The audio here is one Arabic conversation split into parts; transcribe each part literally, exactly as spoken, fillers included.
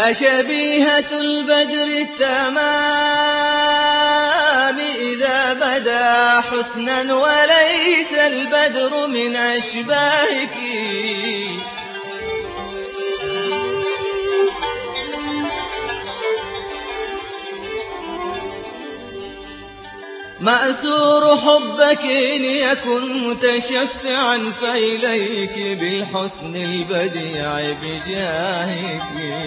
أشبيهة البدر التمام إذا بدا حسنا وليس البدر من أشباهك. مأسور حبك إن يكن متشفعا فإليك بالحسن البديع بجاهك.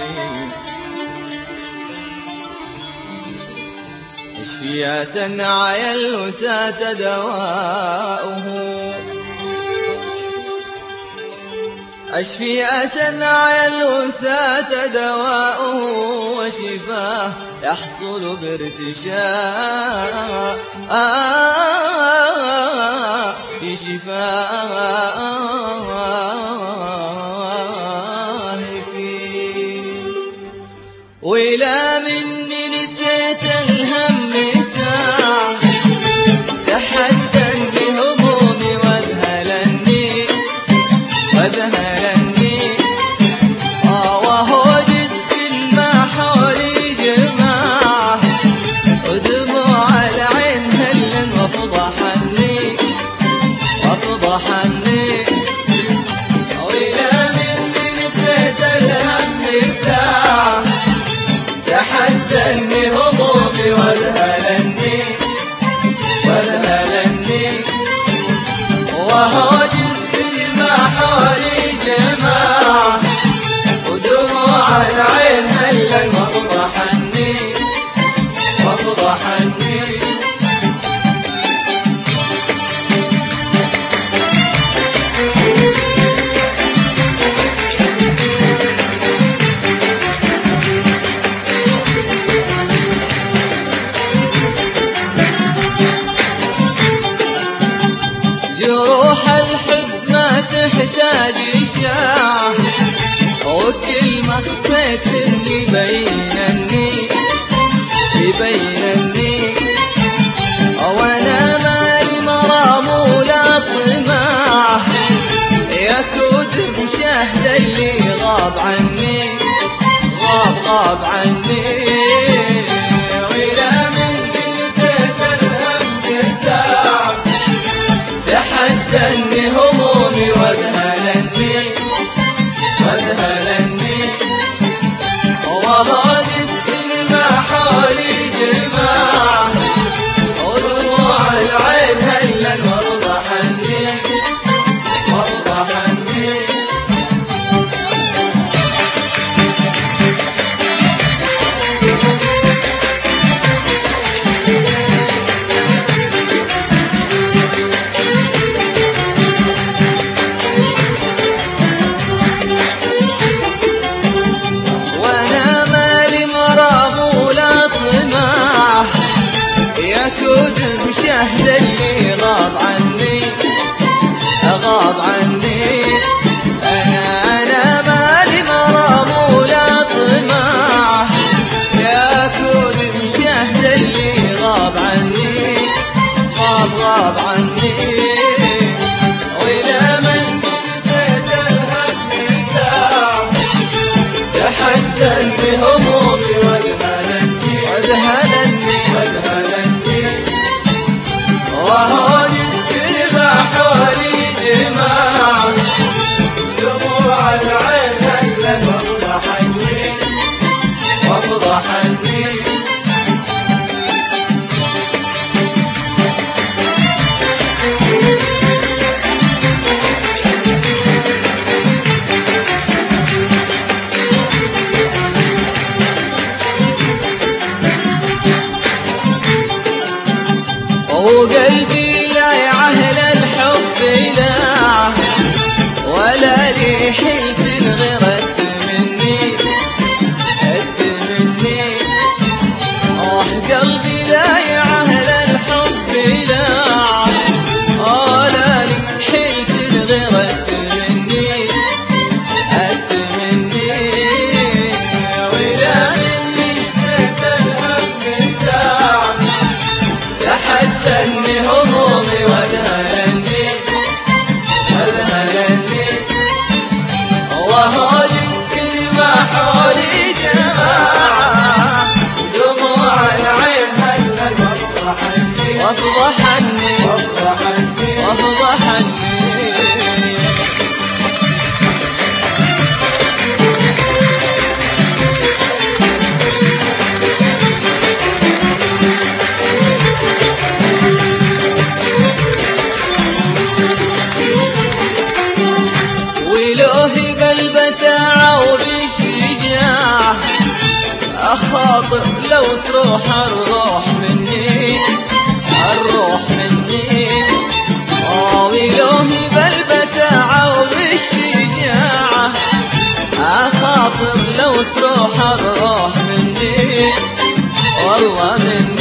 اشفي يا سنعي الوساة دواؤه، اشفي يا سنعي الوساة دواؤه، وشفاه يحصل بارتشاء بشفاهك. وإلى مني نسيت الهم ساعة، تحدني همومي واذهلني واذهلني آه وهو جسك ما حولي جماعة، ودموع العين هل وفضحني وفضحني. وإلى مني نسيت الهم ساعة، تحدني همومي واذهلني واذهلني وهو جسمي ما حولي جماعة، ودموع العين هلا وفضحني وفضحني. جروح الحب ما تحتاج إشاعة، وكلمة خفيت اللي بينني يبينني. وانا ما المرام ولا طماع، يكود مشاهد اللي غاب عني غاب غاب عني. وإلى مني نسيت الهم ساعة، تحدني همومي واذهلني واذهلني وهو جسمي ما حولي جماعة، ودموع العين هلا وفضحني وفضحني. مشاهد اللي غاب عني غاب عني. أنا أنا مالي مرام ولا طماع، يا كود مشاهد اللي غاب عني غاب غاب عني. وإلى من نسيت الهم ساعة، تحدني همومي واذهلني واذهلني واذهلني وهو جسمي ما حولي جماعة، دموع العين هلا وفضحني وفضحني. وقلبي لا يعهل الحب لا، ولا لي حيلة غير مني مني. آه قلبي لا يعهل الحب لا، ولا لي حيلة غير مني مني. وإلى مني نسيت الهم ساعة، تحدني هو أخاطر لو تروح الروح مني، الروح مني. ويلوهي بالبتاعة وبالشجاعة، أخاطر لو تروح الروح مني والله مني.